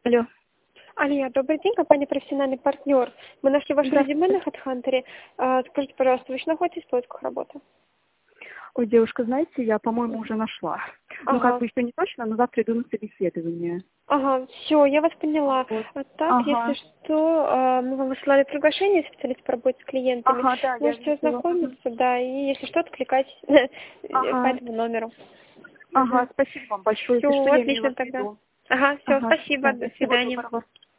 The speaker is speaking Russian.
Алло. Алия, добрый день, компания «Профессиональный партнер». Мы нашли ваше Да. резюме на HeadHunter. Скажите, пожалуйста, вы еще находитесь в поисках работы? Ой, девушка, знаете, я, по-моему, уже нашла. Ну, как Ага. бы еще не точно, но завтра иду на собеседование. Ага, все, я вас поняла. Вот. Так, если Ага. что, мы вам высылали приглашение специалист по работе с клиентами. Ага, да, я Можете видела. Мгм. ознакомиться, да, и если что, откликайтесь по Ага. этому номеру. Ага, спасибо вам большое. Если что, Все, я мимо отлично вас тогда. приду. Ага, все, Ага, спасибо, да, до всего свидания. доброго.